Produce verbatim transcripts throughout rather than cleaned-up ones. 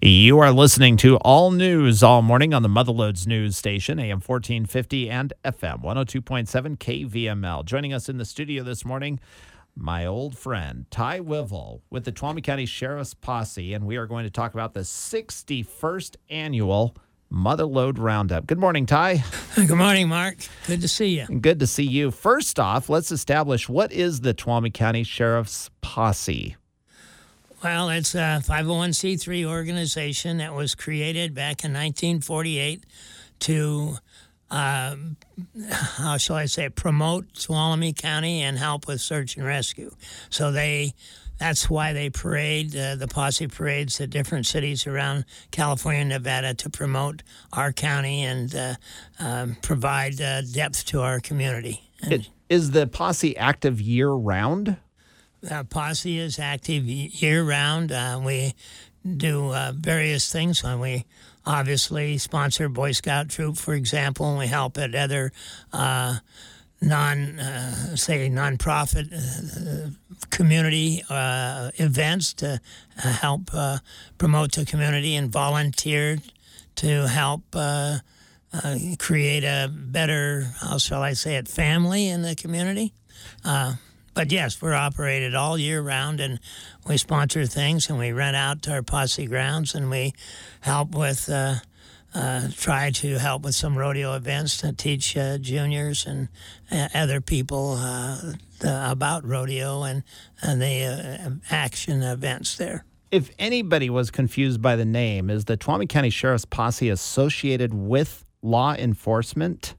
You are listening to All News All Morning on the Motherloads News Station, A M fourteen fifty and F M one oh two point seven K V M L. Joining us in the studio this morning, my old friend, Ty Wivel with the Tuolumne County Sheriff's Posse, and we are going to talk about the sixty-first annual Motherload Roundup. Good morning, Ty. Good morning, Mark. Good to see you. Good to see you. First off, let's establish, what is the Tuolumne County Sheriff's Posse? Well, it's a five oh one c three organization that was created back in nineteen forty-eight to, uh, how shall I say, promote Tuolumne County and help with search and rescue. So they, that's why they parade, uh, the posse parades at different cities around California and Nevada to promote our county and uh, um, provide uh, depth to our community. It, is the posse active year-round? Uh, Posse is active year-round. Uh, we do uh, various things. Uh, we obviously sponsor Boy Scout Troop, for example, and we help at other uh, non, uh, say, nonprofit uh, community uh, events to uh, help uh, promote the community and volunteer to help uh, uh, create a better, how shall I say it, family in the community. Uh, But yes, we're operated all year round, and we sponsor things, and we rent out our posse grounds, and we help with, uh, uh, try to help with some rodeo events to teach uh, juniors and uh, other people uh, the, about rodeo and, and the uh, action events there. If anybody was confused by the name, is the Tuolumne County Sheriff's Posse associated with law enforcement?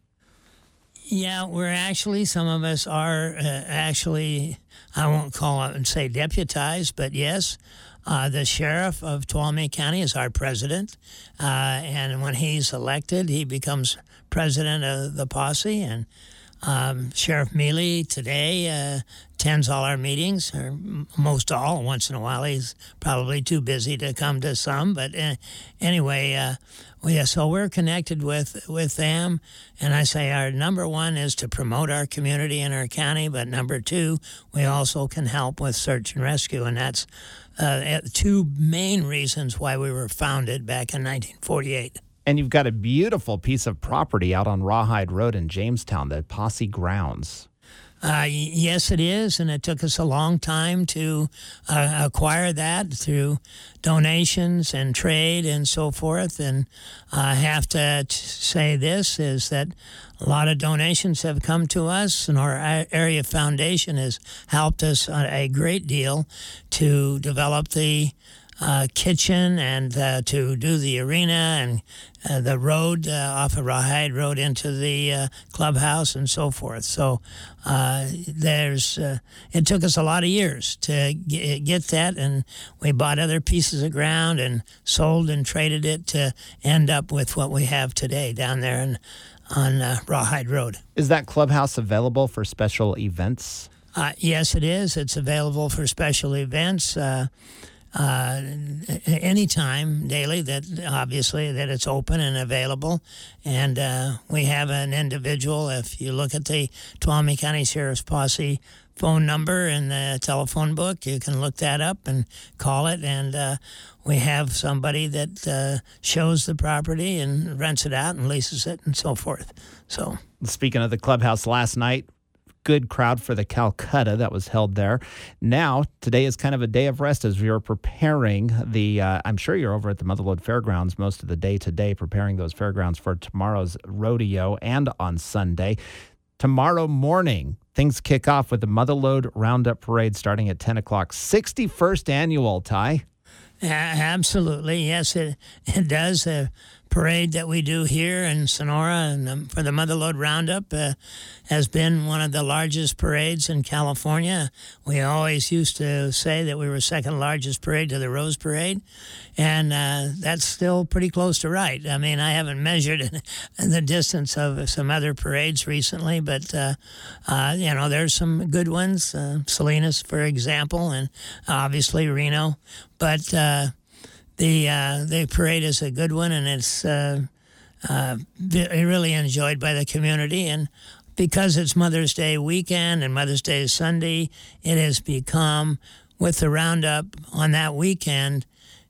Yeah, we're actually, some of us are uh, actually, I won't call it and say deputized, but yes, uh, the sheriff of Tuolumne County is our president. Uh, and when he's elected, he becomes president of the posse. And um, Sheriff Mealy today uh, attends all our meetings, or most all. Once in a while, he's probably too busy to come to some. But uh, anyway, uh, well, yeah, so we're connected with, with them. And I say our number one is to promote our community and our county. But number two, we also can help with search and rescue. And that's uh, two main reasons why we were founded back in nineteen forty-eight. And you've got a beautiful piece of property out on Rawhide Road in Jamestown, the Posse Grounds. Uh, yes, it is, and it took us a long time to uh, acquire that through donations and trade and so forth. And I have to t- say this, is that a lot of donations have come to us, and our area foundation has helped us a great deal to develop the Uh, kitchen and uh, to do the arena and uh, the road uh, off of Rawhide Road into the uh, clubhouse and so forth. So uh, there's uh, it took us a lot of years to get, get that, and we bought other pieces of ground and sold and traded it to end up with what we have today down there in, on uh, Rawhide Road. Is that clubhouse available for special events? Uh, yes, it is. It's available for special events. Uh, Uh, anytime, daily, that obviously that it's open and available. And uh, we have an individual, if you look at the Tuolumne County Sheriff's Posse phone number in the telephone book, you can look that up and call it. And uh, we have somebody that uh, shows the property and rents it out and leases it and so forth. So, speaking of the clubhouse last night, good crowd for the Calcutta that was held there. Now, today is kind of a day of rest as we are preparing the, uh, I'm sure you're over at the Motherload Fairgrounds most of the day today, preparing those fairgrounds for tomorrow's rodeo and on Sunday. Tomorrow morning, things kick off with the Motherload Roundup Parade starting at ten o'clock. sixty-first annual, Ty. Uh, absolutely, yes, it, it does. The parade that we do here in Sonora and um, for the Motherload Roundup uh, has been one of the largest parades in California. We always used to say that we were second largest parade to the Rose Parade, and uh, that's still pretty close to right. I mean, I haven't measured the distance of some other parades recently, but, uh, uh, you know, there's some good ones, uh, Salinas, for example, and obviously Reno. But uh, the uh, the parade is a good one, and it's uh, uh, really enjoyed by the community. And because it's Mother's Day weekend and Mother's Day is Sunday, it has become, with the roundup on that weekend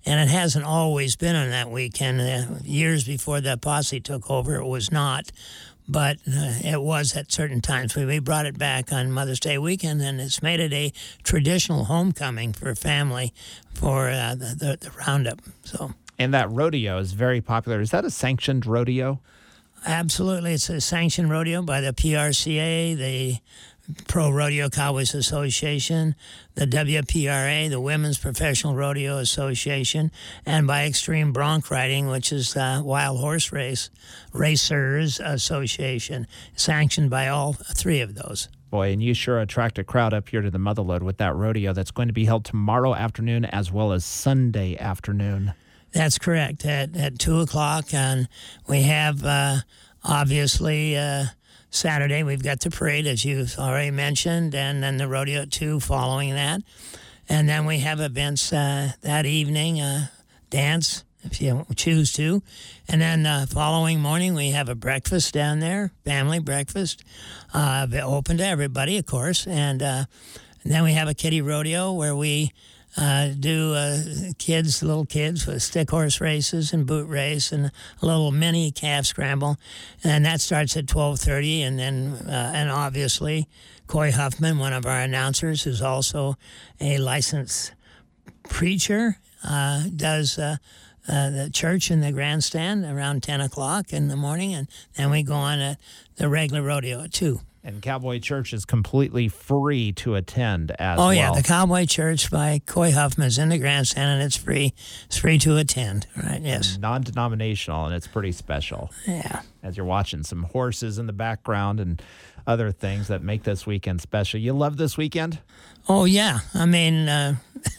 and it hasn't always been on that weekend. Uh, years before that posse took over, it was not. But uh, it was at certain times. We, we brought it back on Mother's Day weekend, and it's made it a traditional homecoming for family for uh, the, the, the roundup. So, and that rodeo is very popular. Is that a sanctioned rodeo? Absolutely. It's a sanctioned rodeo by the P R C A, the Pro Rodeo Cowboys Association, the W P R A, the Women's Professional Rodeo Association, and by Extreme Bronc Riding, which is the Wild Horse Race Racers Association, sanctioned by all three of those. Boy, and you sure attract a crowd up here to the Motherlode with that rodeo that's going to be held tomorrow afternoon as well as Sunday afternoon. That's correct, at, at two o'clock. And we have, uh, obviously, uh, Saturday, we've got the parade, as you've already mentioned, and then the rodeo at two following that. And then we have events uh, that evening, uh, dance, if you choose to. And then uh, following morning, we have a breakfast down there, family breakfast, uh, open to everybody, of course. And, uh, and then we have a kiddie rodeo where we Uh, do uh, kids, little kids with stick horse races and boot race and a little mini calf scramble, and that starts at twelve thirty. And then, uh, and obviously, Coy Huffman, one of our announcers, who's also a licensed preacher, uh, does uh, uh, the church in the grandstand around ten o'clock in the morning, and then we go on at the regular rodeo at two. And Cowboy Church is completely free to attend as well. Oh, well. yeah, the Cowboy Church by Coy Huffman is in the grandstand, and it's free. It's free to attend, right? Yes. Non-denominational, and it's pretty special. Yeah. As you're watching some horses in the background and other things that make this weekend special. You love this weekend? Oh, yeah. I mean, uh,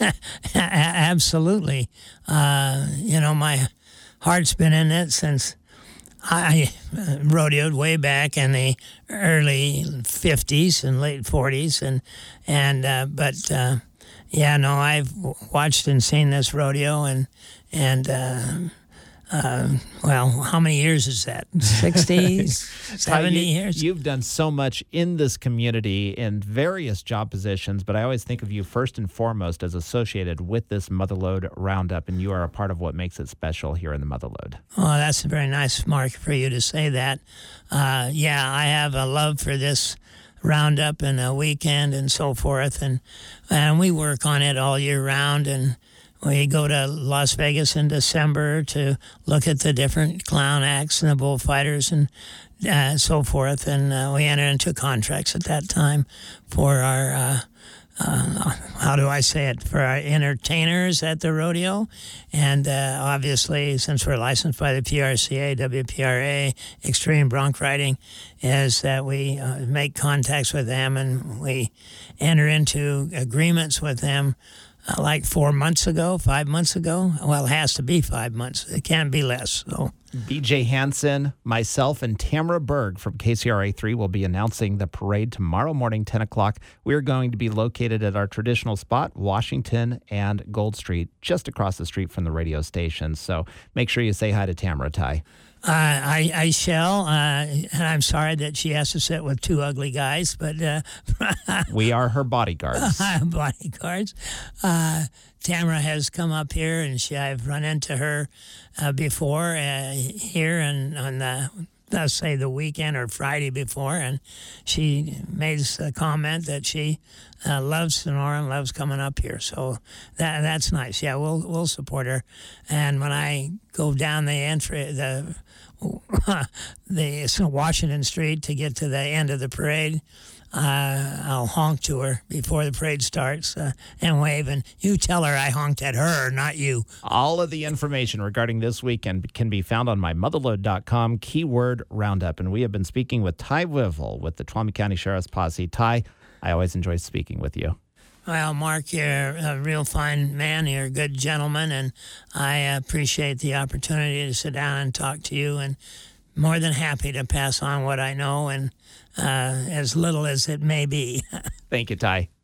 absolutely. Uh, you know, my heart's been in it since I rodeoed way back in the early fifties and late forties, and and uh, but uh, yeah, no, I've watched and seen this rodeo, and and uh, uh, well, how many years is that? sixty, seventy you, years? You've done so much in this community in various job positions, but I always think of you first and foremost as associated with this Motherlode Roundup, and you are a part of what makes it special here in the Motherlode. Oh, that's a very nice, Mark, for you to say that. Uh, yeah, I have a love for this Roundup and a weekend and so forth, and and we work on it all year round, and we go to Las Vegas in December to look at the different clown acts and the bullfighters and uh, so forth. And uh, we enter into contracts at that time for our, uh, uh, how do I say it, for our entertainers at the rodeo. And uh, obviously, since we're licensed by the P R C A, W P R A, Extreme Bronc Riding, is that we uh, make contacts with them and we enter into agreements with them. Uh, like four months ago, five months ago. Well, it has to be five months. It can't be less. So, B J Hansen, myself, and Tamara Berg from K C R A three will be announcing the parade tomorrow morning, ten o'clock. We're going to be located at our traditional spot, Washington and Gold Street, just across the street from the radio station. So make sure you say hi to Tamara, Ty. Uh, I, I shall, uh, and I'm sorry that she has to sit with two ugly guys, but uh, we are her bodyguards. bodyguards. Uh, Tamara has come up here, and she I've run into her uh, before uh, here and on the let's say the weekend or Friday before, and she made a comment that she uh, loves Sonora and loves coming up here. So that that's nice. Yeah, we'll we'll support her. And when I go down the entry, the the Washington Street to get to the end of the parade, uh, I'll honk to her before the parade starts uh, and wave, and you tell her I honked at her, not you. All of the information regarding this weekend can be found on my motherlode dot com, keyword roundup. And we have been speaking with Ty Wivel with the Tuolumne County Sheriff's Posse. Ty, I always enjoy speaking with you. Well, Mark, you're a real fine man. You're a good gentleman, and I appreciate the opportunity to sit down and talk to you, and more than happy to pass on what I know, and uh, as little as it may be. Thank you, Ty.